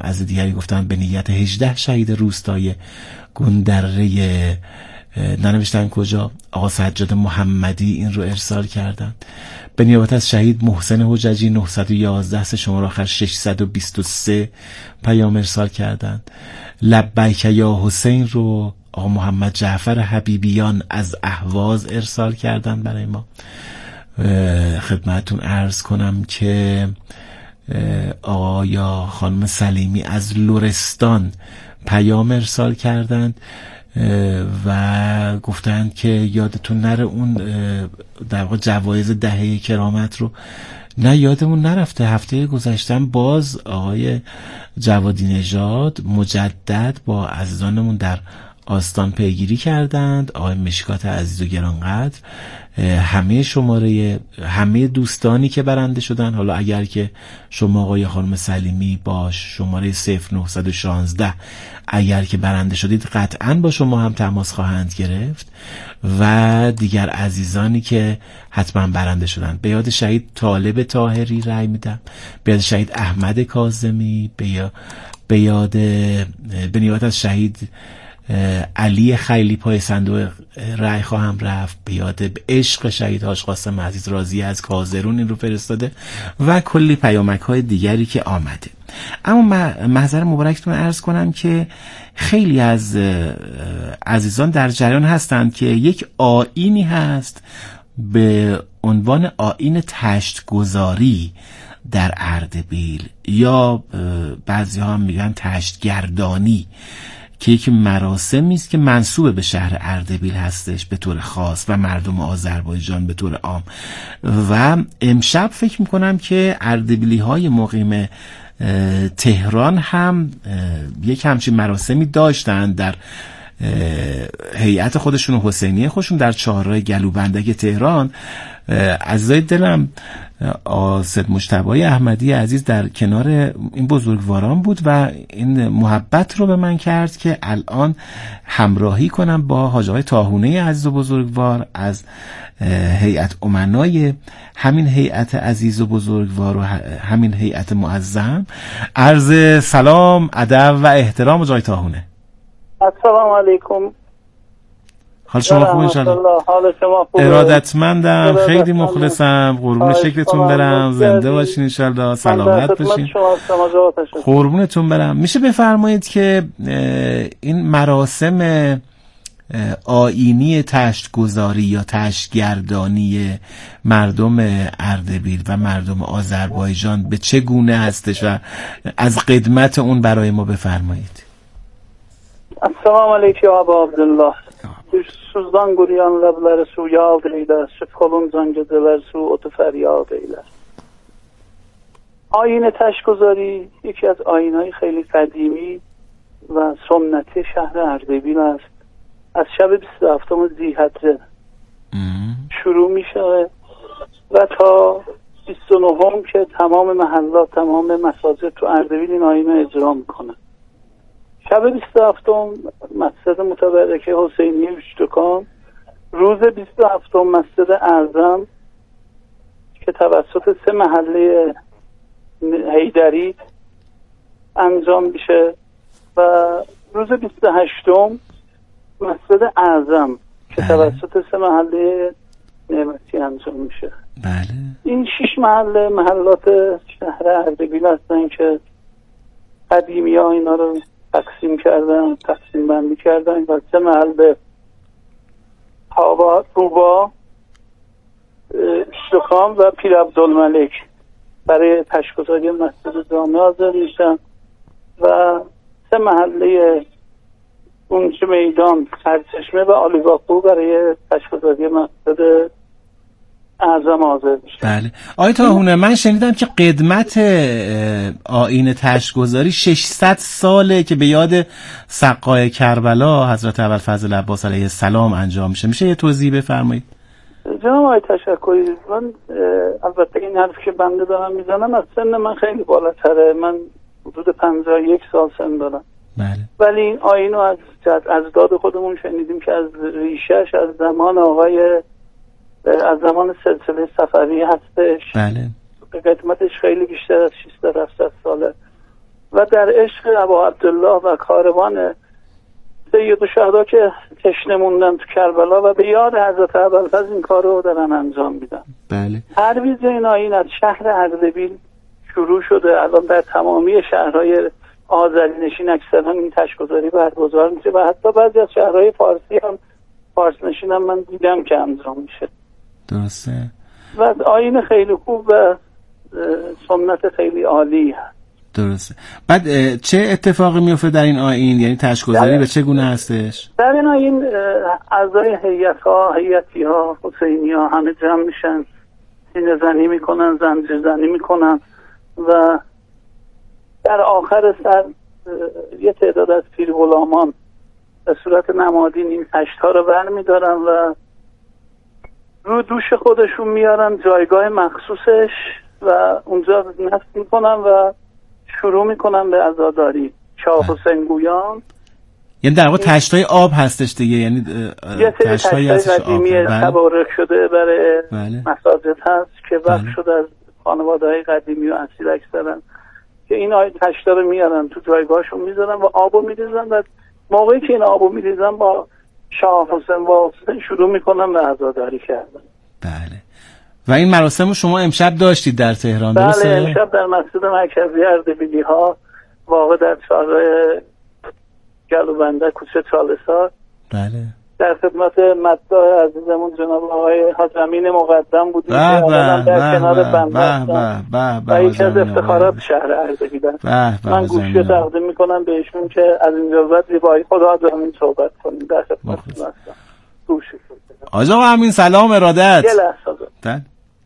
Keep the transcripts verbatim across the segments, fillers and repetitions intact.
از دیگری گفتن به نیت هجده شهید روستای گندره ننوشتن کجا، آقا سجاد محمدی این رو ارسال کردن. به نیابت از شهید محسن حججی نهصد و یازده سه شماره آخر ششصد و بیست و سه پیام ارسال کردن. لبیک یا حسین رو آقا محمد جعفر حبیبیان از اهواز ارسال کردن برای ما. خدمتون عرض کنم که آقا یا خانم سلیمی از لرستان پیام ارسال کردند و گفتند که یادتون نره اون در واقع جوایز دهه کرامت رو نه یادمون نرفته. هفته گذشتن باز آقای جوادی نژاد مجدد با عزیزانمون در آستان پیگیری کردند. آقای مشکات عزیز و گرانقدر، همه شماره همه دوستانی که برنده شدن، حالا اگر که شما آقای خانم سلیمی با شماره صفر نه یک شش اگر که برنده شدید قطعاً با شما هم تماس خواهند گرفت و دیگر عزیزانی که حتما برنده شدن. به یاد شهید طالب طاهری رأی میدم، به یاد شهید احمد کاظمی، به یاد به نیابت از شهید علی خیلی پای صندوق رأی خواهم رفت، به یاد عشق شهید حاج قاسم عزیز راضی از کازرون این رو فرستاده و کلی پیامک های دیگری که آمده. اما محضر مبارکتون عرض کنم که خیلی از عزیزان در جریان هستند که یک آیینی هست به عنوان آیین تشت‌گذاری در اردبیل یا بعضی ها هم میگن تشت‌گردانی که یک مراسمی است که منسوب به شهر اردبیل هستش به طور خاص و مردم آذربایجان به طور عام. و امشب فکر میکنم که اردبیلی های مقیم تهران هم یک همچین مراسمی داشتن در هیئت خودشون و حسینیه خودشون در چهارراه گلوبندک تهران. عزیزای دلم آصد مجتبی احمدی عزیز در کنار این بزرگواران بود و این محبت رو به من کرد که الان همراهی کنم با حاج آقای طاحونه عزیز و بزرگوار از هیئت امنای همین هیئت عزیز و بزرگوار و همین هیئت معظم. عرض سلام، ادب و احترام حاج آقای طاحونه. السلام علیکم. حال شما خوب انشالله؟ حال شما خوبه؟ ارادتمندم، خیلی مخلصم، قربون شکلتون برم، زنده باشین انشالله، سلامت باشین، قربونتون برم. میشه بفرمایید که این مراسم آیینی تشت‌گذاری یا تشت‌گردانی مردم اردبیل و مردم آذربایجان به چه گونه هستش و از قدمت اون برای ما بفرمایید. السلام علیکم ابا عبدالله. Suzdan quruyan ləbləri su yağd eylər, sübh oluncan gecələr su otu fəryad eylər. آیین تشت‌گذاری یکی از آیین‌های خیلی قدیمی و سنتی شهر اردبیل است. از شب بیست و هفتم ذی‌حجه شروع میشه و تا بیست و نهم که تمام محلات تمام مساجد تو اردبیل این آیین رو اجرا میکنه. شب بیست و هفتم مسجد متبرکه حسینیه اشتکان، روز بیست و هفتم مسجد اعظم که توسط سه محله حیدری انجام میشه و روز بیست و هشتم مسجد اعظم که توسط سه محله نعمتی انجام میشه. بله. این شش محله محلات شهر اردبیل هستن که قدیمی ها اینا رو تقسیم کردن، تقسیم بندی کردن و سه محل هاوا، روبا، اشتکان و پیر عبدالملک برای تشت‌گذاری مسجد جامع حاضر میشن و سه محله اونچه میدان، سرچشمه و آلیباپور برای تشت‌گذاری مسجد اعظم حاضر میشه. بله. آقای طاحونه، من شنیدم که قدمت آیین تشت‌گذاری ششصد ساله که به یاد سقای کربلا حضرت ابوالفضل عباس علیه السلام انجام میشه. میشه یه توضیح بفرمایید؟ جناب آقای تشکری، من البته این حرف که بنده دارم میزنم از سن من خیلی بالاتره، من حدود پنجاه و یک سال سن دارم. بله. ولی این آیین رو از اجداد خودمون شنیدیم که از ریشش از زمان آقای از زمان سلسله صفوی هستش. بله. قدمتش خیلی بیشتر از ششصد هفتصد ساله و در عشق ابا عبدالله و کاروان سید الشهدا که تشنه موندن تو کربلا و به یاد حضرت ابوالفضل این کار رو دارن انجام میدن. بله. ترویج این آیین از شهر اردبیل شروع شده، الان در تمامی شهرهای آذری نشین اکثرا این تشک‌گذاری برگزار میشه و حتی بعضی از شهرهای فارسی هم فارس نشین هم من دیدم که انجام میشه. درسته. و آیین خیلی خوب و سنت خیلی عالی هست. درسته. بعد چه اتفاقی میفته در این آیین؟ یعنی تشک‌گذاری به چه گونه هستش؟ در این آیین اعضای هیئت‌ها، هیئتی‌ها، حسینی‌ها همه جمع میشن، سینه زنی میکنن، زنجیر زنی میکنن و در آخر سر یه تعداد از پیر غلامان به صورت نمادین این هشت‌ها رو برمی‌دارن و رو دوش خودشون میارن جایگاه مخصوصش و اونجا نصب میکنن و شروع میکنن به عزاداری. شاه حسین گویان، یعنی در واقع تشتای آب هستش دیگه، یعنی یه سری تشتای قدیمی تبارک شده برای بله. مساجد هست که وقت بله. شده از خانواده های قدیمی و اصیل اکثرن که این آیه تشتا رو میارن تو جایگاهشون میذارن و آبو میریزن و موقعی که این آبو میریزن با شاه حسین واسطه شروع میکنن به عزاداری کردن. بله. و این مراسم شما امشب داشتید در تهران درسته؟ بله، امشب در مسجد مرکزی اردبیلی ها واقع در چهارراه گلوبنده کوچه چالسار. بله. در خدمت مداح عزیزمون جناب آقای حاج امین مقدم بودیم که الان در کنار بنده هستن و یکی از افتخارات شهر اردبیلن. من گوشی تقدیم میکنم بهشون که از اینجا بعد زیبایی خدا حاج امین صحبت کنیم. در خدمتتون هستم. گوشی آقا امین سلام ارادت. یه لحظه.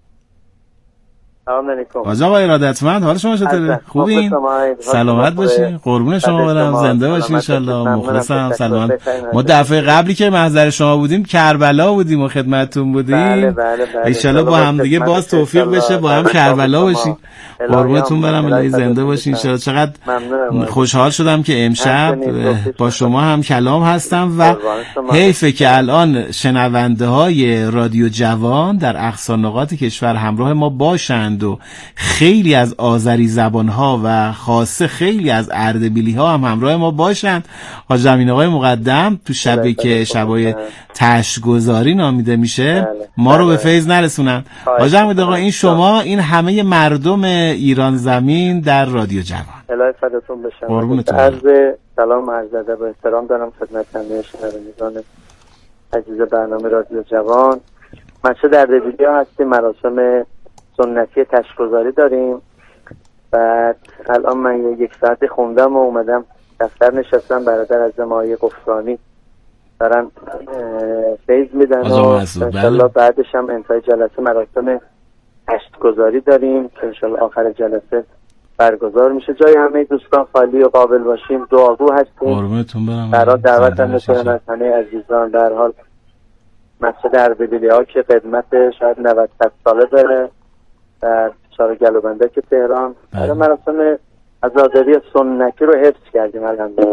سلام علیکم. آقا ارادتمند، حال شما چطوره؟ خوبین؟ سلامت باشین. قربون شما برم. زنده باشین ان شاء الله. مخلصم. سلامت. ما دفعه قبلی که محضر شما بودیم کربلا بودیم و خدمتتون بودیم. بله بله بله. ان شاء الله با هم دیگه باز توفیق بشه با هم کربلا باشیم. قربونتون برم. الهی زنده باشین ان شاء الله. چقدر خوشحال شدم که امشب با شما هم کلام هستم و حیفه که الان شنونده های رادیو جوان در اقصا نقاط کشور همراه ما باشند و خیلی از آذری زبان‌ها و خاصه خیلی از اردبیلی‌ها هم همراه ما باشند. حاج امین آقای مقدم تو شبی که شبای تشت‌گذاری نامیده میشه ما رو به فیض نرسونن. حاج امین آقا این شما این همه مردم ایران زمین در رادیو جوان. الهی فداتون بشم. قربونتون. عرض سلام عرض ادب و احترام دارم خدمت همه شنوندگان عزیز برنامه رادیو جوان. مسجد اردبیلیا هستیم، مراسم سنتی تشک‌گذاری داریم. بعد الان من یک ساعت خوندم و اومدم دفتر نشستم، برادر از آقای قفرانی دارن فیض میدن و انشالله بعدش هم انتهای جلسه مراسم تشک‌گذاری داریم که انشالله آخر جلسه برگزار میشه. جای همه دوستان خالی و قابل باشیم، دعاگو هستیم. قربونتون برم. برای دعوت هم میکنم از همه عزیزان. در حال مسجد اردبیلیا که خدمت شاید نود ساله داره در چهار گلوبنده که تهران، برای مراسم عزاداری سنتی رو حفظ کردیم الحمدلله.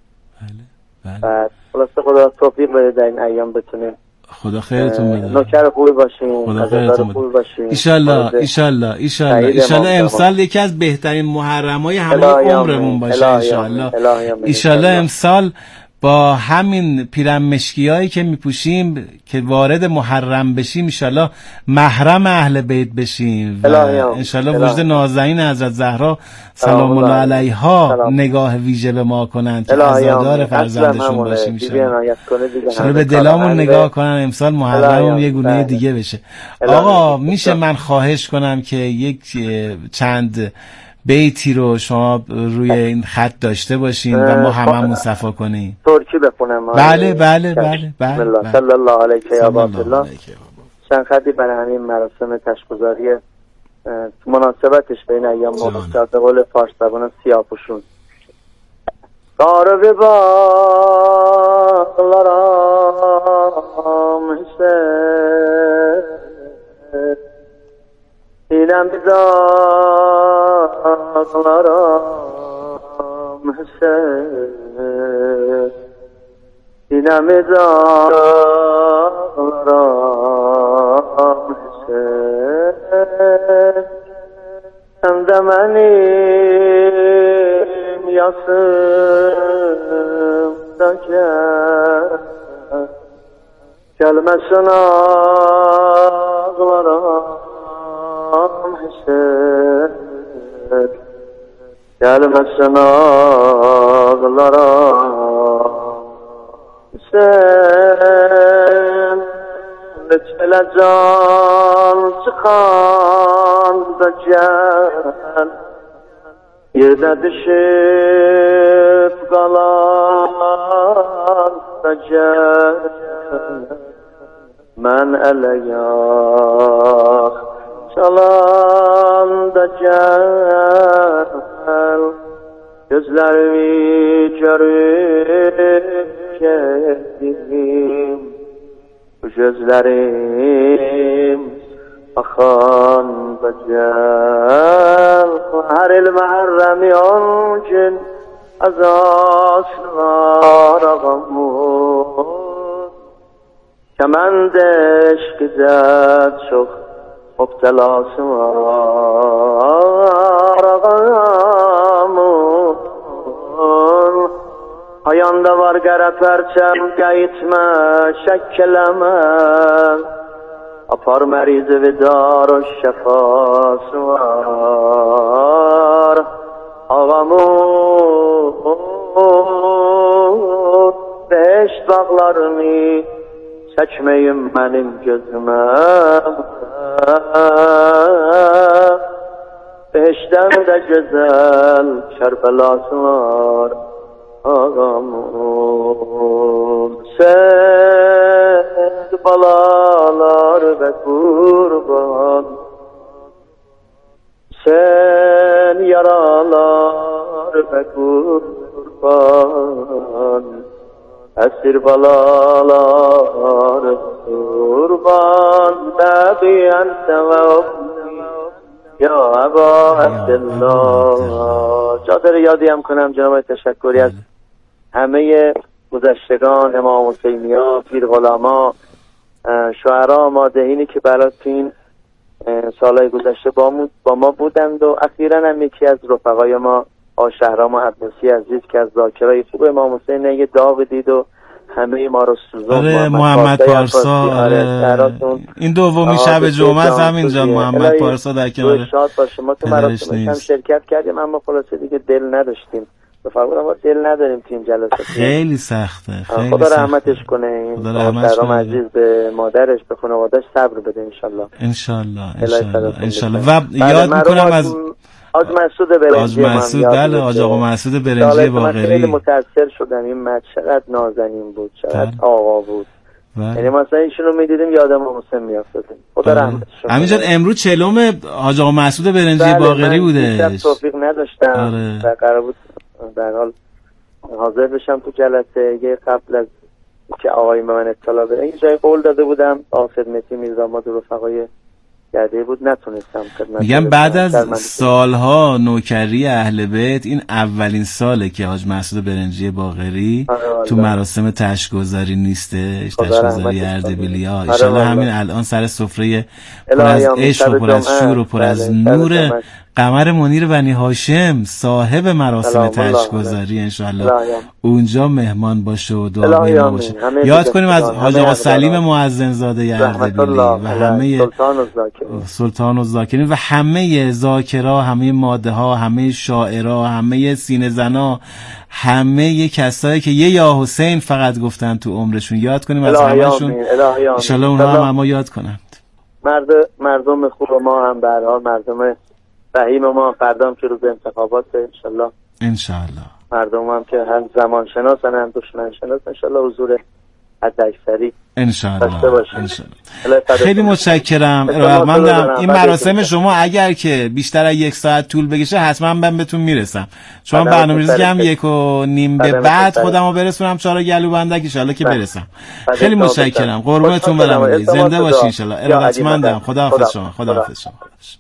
بله بله. خلاصه خدا توفیق بده در این ایام بتونیم خدا خیرتون بده. نوکر خوبی باشین، خدا خیرتون بده. ان شاء الله ان شاء الله ان شاء الله ان شاء الله امسال یکی از بهترین محرمای همه عمرمون باشه ان شاء الله. ان شاء الله امسال با همین پیرن مشکیایی که میپوشیم که وارد محرم بشیم ان شاء الله محرم اهل بیت بشیم و ان شاء الله وجود نازنین حضرت زهرا سلام الله علیها نگاه ویژه به ما کنند که عزادار فرزندشون باشیم ان شاء الله. به دلامون نگاه کنن امسال محرم یه گونه دیگه بشه. آقا میشه من خواهش کنم که یک چند بیتی رو شما روی این خط داشته باشین و ما هممون صفا کنیم؟ ترکی بخونم. بله بله بله بله. صلی الله علیک یا الله. چند خطی برای همین مراسم تشک‌گذاری مناسبتش بین ایام مبارک به قول فارس زبان سیاه‌پوشون. کارو به باغلارم حسین اینم بیدارم حسین اینم بیدارم حسین همدمنی yasımda gel, gelmesin ağlarım hisset, gelmesin ağlarım hisset. Lütfele can çıkan da gel, yerde düşüp kalan da gel. Men ele yak çalan da gel, gözlerimi görüp geldim, bu gözlerim akan da gel. Her il Muharremi on gün azasın var ağamın, kemend eşkide çok müptelası var ağamın. Ayanda var qara pərçəm, qayıtma, şəkləmə, apar mərizi vidar o şəfası var ağamın. Beş dağlarını çəkməyim mənim gözümə, beşdən də gözəl Kərbəlası var ağamın. Sen balalar ve kurban, sen yaralar ve kurban, esir balalar ve kurban, tabiyen sevabni ya Eba Abdullah. Çadırı yadıyam کنم جناب تشکری از همه گذشتگان، امام حسینیا، پیر غلاما، شعرا، مادحینی که برای این سالهای گذشته با, با ما بودند و اخیراً هم یکی از رفقای ما آشهرام عباسی عزیز که از ذاکرای خوب امام حسین یه دعا بدید و همه ما رو سوزون. آره محمد پارسا، آره این دومین شب جمعه است همینجا محمد پارسا در کنار شاد باشه. ما تو مراسمش هم شرکت کردیم اما خلاصه دیگه دل نداشتیم، بفرمایید ما دل نداریم تو این جلسه. خیلی سخته، خیلی خدا رحمتش کنه. این آشهرام عزیز به مادرش به خانواده‌اش صبر بده ان شاء الله. ان شاء الله ان شاء الله ان شاء الله. و یاد میکنم از آج مسعود برنجی، آج مسعود بله آج آقا مسعود برنجی باقری. خیلی متاثر شدم این مرد چقدر نازنین بود، چقدر آقا بود. یعنی مثلا ایشونو میدیدیم یادم حسین میافتاد. خدا رحمتش کنه. همینجا امروز چلم حاج آقا مسعود برنجی باقری بوده. من توفیق نداشتم و قرار بود در حال حاضر بشم تو جلسه. یه قبل از که آقای به من اطلاع بده یه جای قول داده بودم آقا خدمتی میرزاماد و رفقای گرده بود، نتونستم خدمت. میگم بعد از سالها نوکری اهل بیت این اولین ساله که حاج مسعود برنجی باقری تو مراسم تشک‌گذاری نیستش، تشک‌گذاری اردبیلیا. ان شاء الله همین الان سر سفره پر از عشق و پر از شور و پر از نور قمر منیر بنی هاشم صاحب مراسم تشک‌گذاری ان شاء الله اونجا مهمان باشه و دعا باشه. یاد کنیم از حاج آقا سلیم مؤذن زاده اردبیلی و همه سلطان الذاکرین و همه ذاکرا، همه ماده ها، همه شاعرها، همه سینه زنا، همه کسایی که یه یا حسین فقط گفتن تو عمرشون. یاد کنیم از همه‌شون ان شاء الله اونها هم ما یاد کنند. مرد مردم خوب ما هم به هر حال مردم رحیم ما فردام که روز انتخابات انشالله انشالله مردم هم که هم زمان شناسن هم دشمن شناس انشالله حضور حد اکثری انشالله انشالله. خیلی متشکرم. من این مراسم شما اگر که بیشتر از یک ساعت طول بکشه حتما من بهتون میرسم. شما برنامه‌ریزی که هم یک و نیم به بعد خودمو برسونم چهار گلو بندک ان شاءالله که برسم. خیلی متشکرم. قربونتون برم. زنده باشین ان شاءالله. ارادتمندم. خداحافظ شما. خداحافظ شما.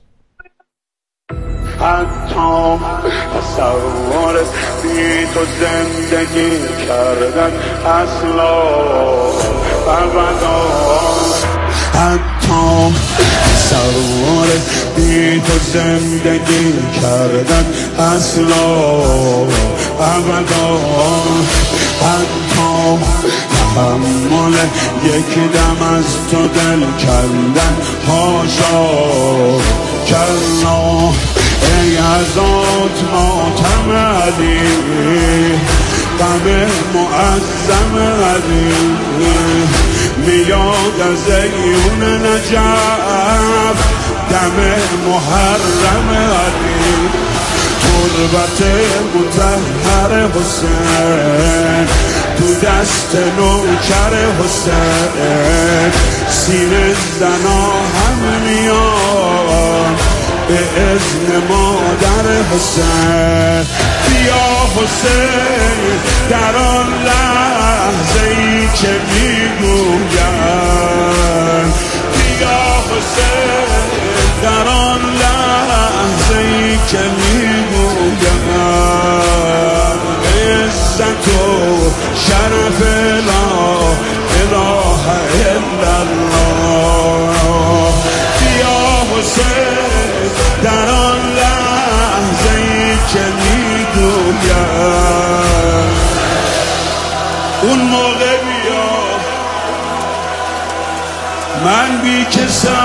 حتی تصور بی تو زندگی کردن اصلا ابدا حتی تصور بی تو زندگی کردن اصلا ابدا، حتی تحمل یک دم از تو دل کندن هاشا کلا. ای ازات ماتم علی، غم معظم علی، میاد از عیون نجف دم محرم علی. تربت مطهر حسین تو دست نوکر حسین، سینه زنا هم میاد به اذن مادر حسین. بیا حسین در آن لحظه ای که میگویم، بیا حسین در آن لحظه ای که میگویم، عزت و شرف لا اله الا الله. بیا حسین در آن لحظه ای که میگویم، اون موقع بیا من بی کسم،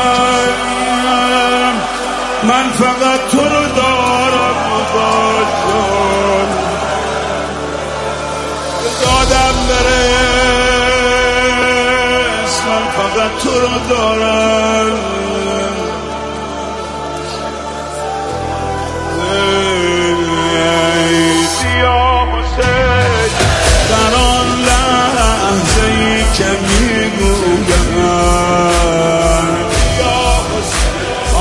من فقط تو رو دارم مباد جان، دادم برس، من فقط تو رو دارم. یا حسین در آن لحظه ای که میگویم، یا حسین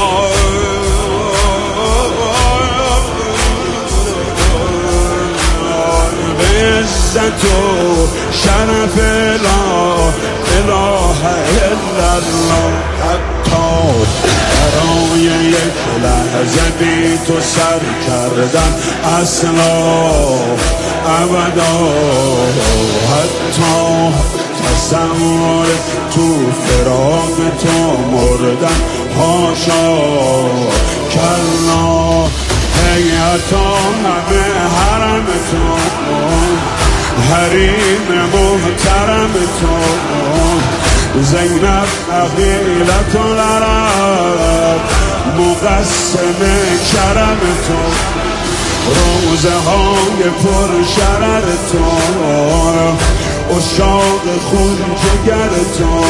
عزت و شرف لا اله الا الله. حتی برای یک لحظه بی تو سر کردن اصلا ابدا، حتی تصور تو فراق تو مردن هاشا کلا. حیاتا همه حرم تو، حریم محترم تو، زینب عقیلت العرب مقسم کرم تو، روزه های پر شرر تو، اشاق خون جگر تو،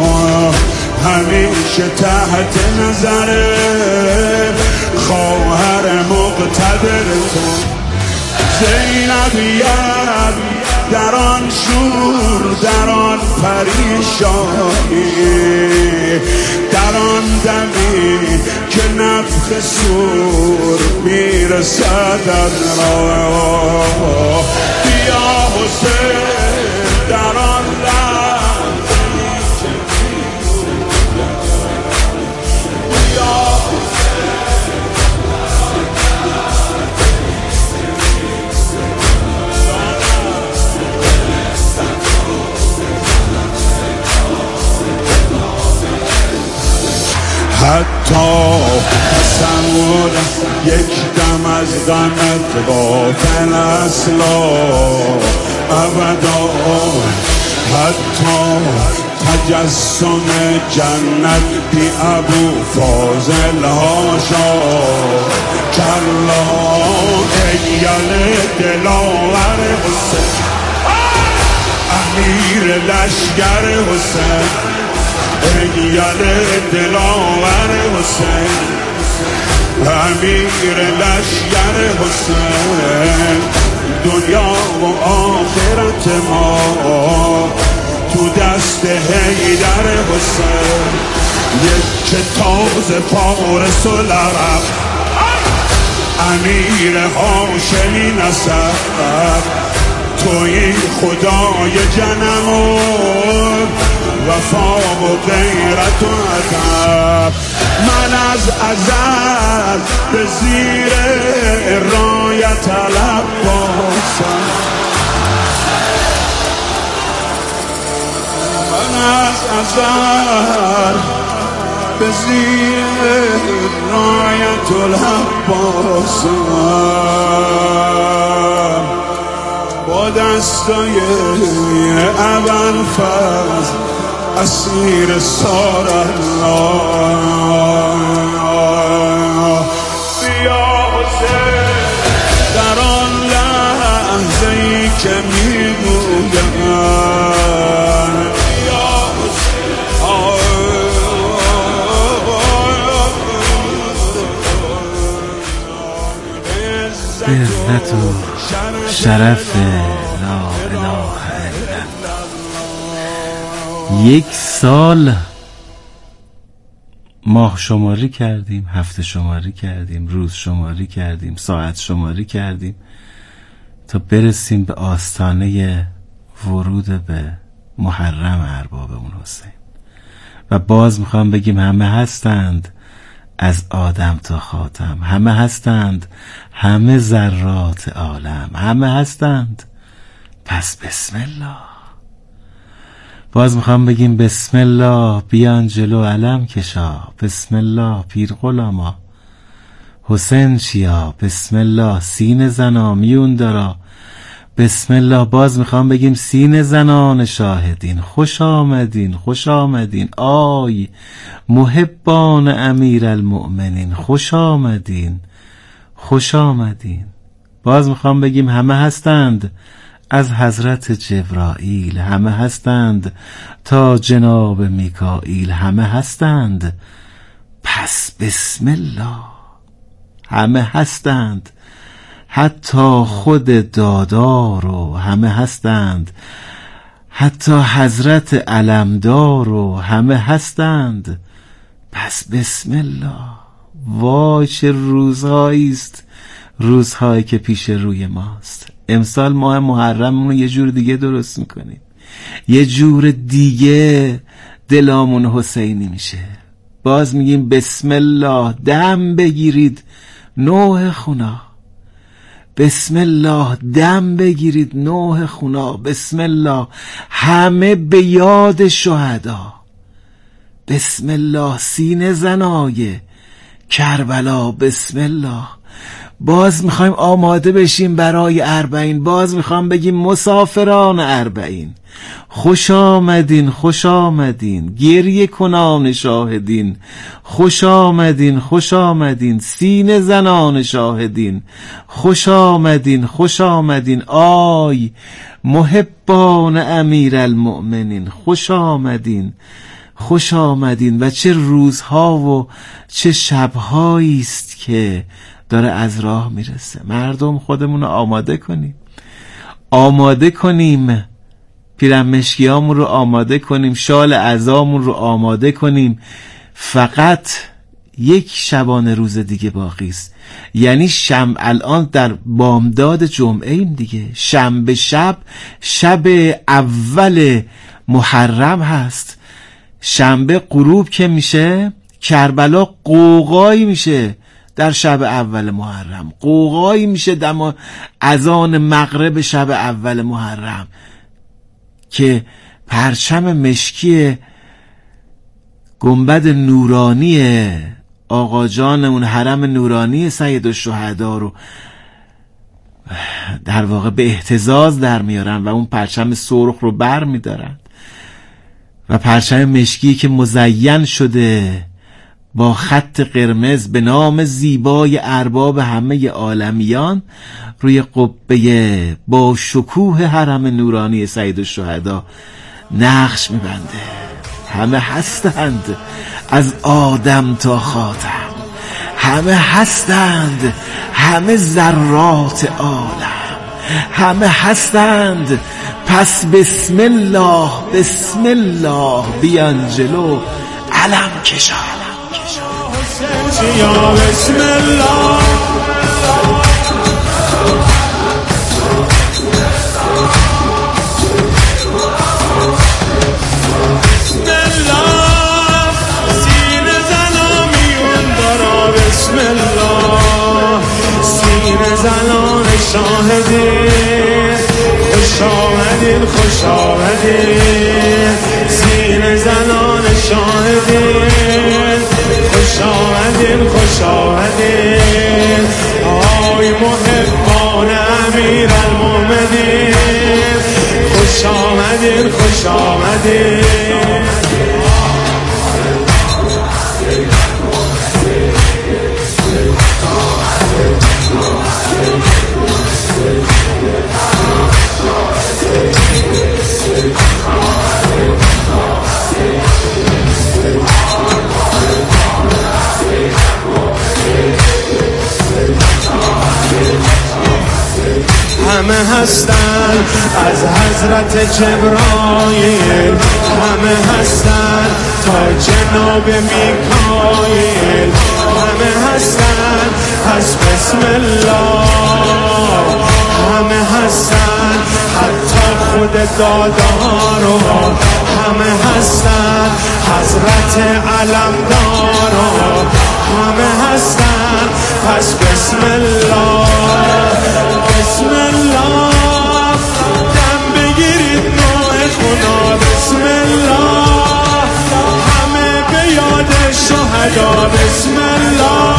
همیشه تحت نظر خواهر مقتدر تو. زینب در آن شور، در آن پریشانی، در آن دمی که نفخ سور میرسد از راه. بیا حسین در آن لحظه که بیا حتی تصور یک دم از غمت غافل اصلا ابدا، حتی تجسم جنت بی ابو فاضل هاشا کلا. ایال دلاور حسین، امیر لشگر حسین، ایال دلاور حسین، امیر لشگر حسین. دنیا و آخرت ما تو دست حیدر حسین، یک تاز فارس و لرب، امیر هاشمی نسب، توی خدای جنمون وفا و غیرت و ادب. من از ازل به زیر رایت عباسم، من از ازل به زیر رایت العباسم با دستای ابوالفضل اسیر سار الله بیا حسین در آن لحظه ای که میگویم عزت و شرف لا اله الا الله. یک سال ماه شماری کردیم، هفته شماری کردیم، روز شماری کردیم، ساعت شماری کردیم تا برسیم به آستانه ورود به محرم اربابمون حسین. و باز میخوام بگیم همه هستند، از آدم تا خاتم همه هستند، همه ذرات عالم همه هستند، پس بسم الله. باز میخوام بگیم بسم الله بیان جلو علم کشا، بسم الله پیر غلاما حسین چیا، بسم الله سین زنا میون دارا، بسم الله. باز میخوام بگیم سین زنان شاهدین خوش آمدین خوش آمدین، آی محبان امیر المؤمنین خوش آمدین خوش آمدین. باز میخوام بگیم همه هستند، از حضرت جبرائیل همه هستند تا جناب میکائیل همه هستند، پس بسم الله. همه هستند، حتی خود دادار و همه هستند، حتی حضرت علمدار و همه هستند، پس بسم الله. وای چه روزهایی است، روزهایی که پیش روی ماست. امسال ماه محرم رو یه جور دیگه درست میکنیم، یه جور دیگه دلامون حسینی میشه. باز میگیم بسم الله، دم بگیرید نوح خونا، بسم الله دم بگیرید نوح خونا، بسم الله همه به یاد شهدا، بسم الله سینه زنای کربلا، بسم الله. باز میخوایم آماده بشیم برای اربعین. باز میخوام بگیم مسافران اربعین خوش آمدین خوش آمدین، گریه کنان شاهدین خوش آمدین خوش آمدین، سینه زنان شاهدین خوش آمدین خوش آمدین، آی محبان امیر المؤمنین خوش آمدین خوش آمدین. و چه روزها و چه شبهایی است که داره از راه میرسه. مردم خودمون رو آماده کنیم، آماده کنیم پیرمشکیامون رو آماده کنیم، شال عزامون رو آماده کنیم. فقط یک شبانه روز دیگه باقی است، یعنی شم الان در بامداد جمعه ایم دیگه، شنبه شب شب اول محرم هست. شنبه غروب که میشه کربلا قوقایی میشه، در شب اول محرم قوقایی میشه دم اذان مغرب شب اول محرم که پرچم مشکی گنبد نورانی آقا جان اون حرم نورانی سید الشهدا رو در واقع به اهتزاز در میارن و اون پرچم سرخ رو بر میدارن و پرچم مشکی که مزین شده با خط قرمز به نام زیبای ارباب همه عالمیان روی قبه با شکوه حرم نورانی سید الشهدا نقش میبنده. همه هستند، از آدم تا خاتم همه هستند، همه ذرات عالم همه هستند، پس بسم الله بسم الله بیان جلو علم کشا، یا بسم الله بسم الله سینه زنان شاهدین خوش خوش آمدین خوش آمدین سینه زنان شاهدین خوش آمدین خوش آمدین آی محبان امیر المومنین خوش آمدین خوش آمدین همه هستن از حضرت جبرائیل همه هستن تا جناب میکائیل همه هستن پس بسم الله همه هستن حتی خود دادارو همه هستن حضرت علمدارو همه هستن پس بسم الله بسم الله دم بگیرید نوع خدا بسم الله همه به یاد شهدا بسم الله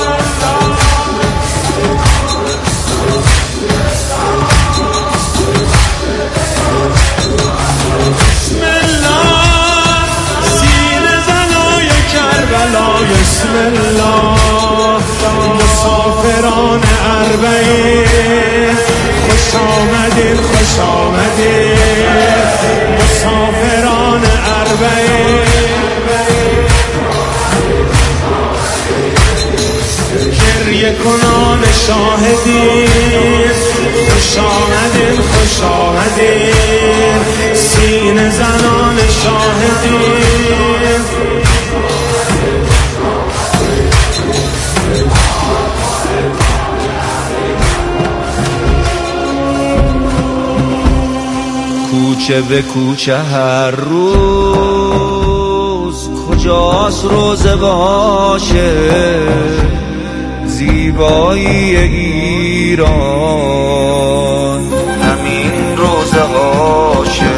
بسم الله سینه زنای کربلا بسم الله مسافران اربعین خوش آمدین خوش آمدین مسافران اربعین گریه کنان شاهدین خوش آمدین خوش آمدین سینه زنان شاهدین کوچه به کوچه هر روز کجاست روزه باشه زیبایی ایران همین روزه باشه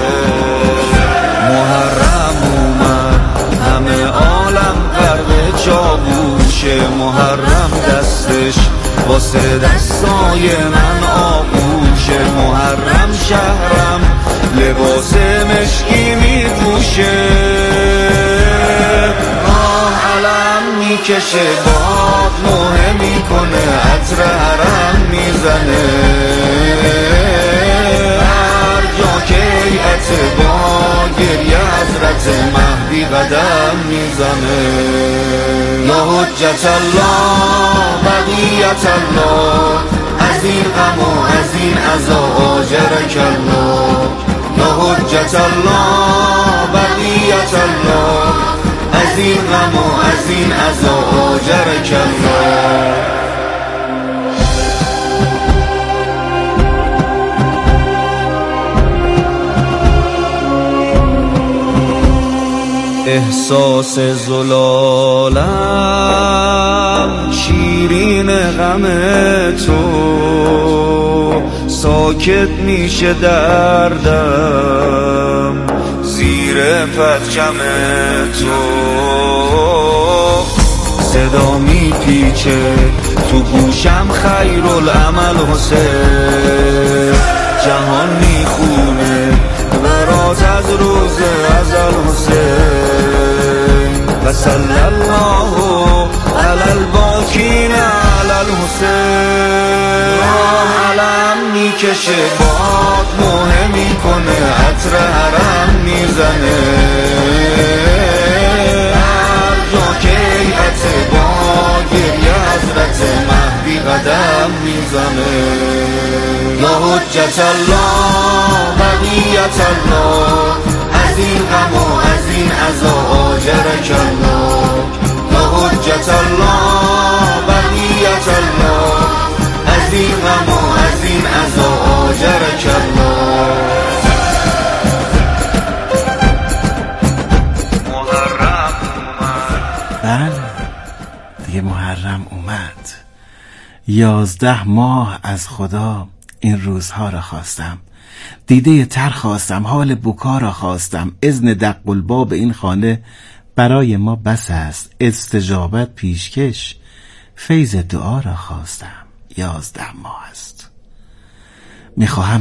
محرم اومد همه عالم غرق چاووشه محرم دستش واسه دستای من آغوشه محرم شهرم لباس مشکی می پوشه ماه علم می کشه باد نوحه می کنه عطر حرم می زنه هر جا که ایعت با گریه حضرت مهدی قدم می زنه یا حجت الله بقیت الله از این غم و از این عزا آجرک الله یا حجت الله بقیت الله از این غم و از این عزا آجرک الله احساس زلالم شیرین غم تو ساکت میشه دردم زیر پرچم تو صدا میپیچه تو گوشم خیرالعمل حسین جهان میخونه برات از روز ازل حسین و صلی الله علی الباکین علی الحسین علم میکشه باد نوحه میکنه عطر حرم میزنه هر جا که ایعت با گریه حضرت مهدی قدم میزنه یا حجت الله بقیت الله از این غم و از این عزا آجرک الله یا حجت الله بقیت الله از این غم و از این عزا آجرک الله محرم اومد بله دیگه محرم اومد یازده ماه از خدا این روزها را خواستم، دیده تر خواستم، حال بکا را خواستم، اذن دق الباب این خانه برای ما بس است، استجابت پیشکش فیض دعا را خواستم. یازده ماه است میخواهم